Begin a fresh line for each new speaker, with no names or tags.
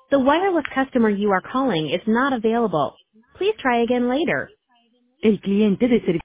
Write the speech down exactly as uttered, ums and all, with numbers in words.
The wireless customer you are calling is not available. Please try again later.
El cliente de servicio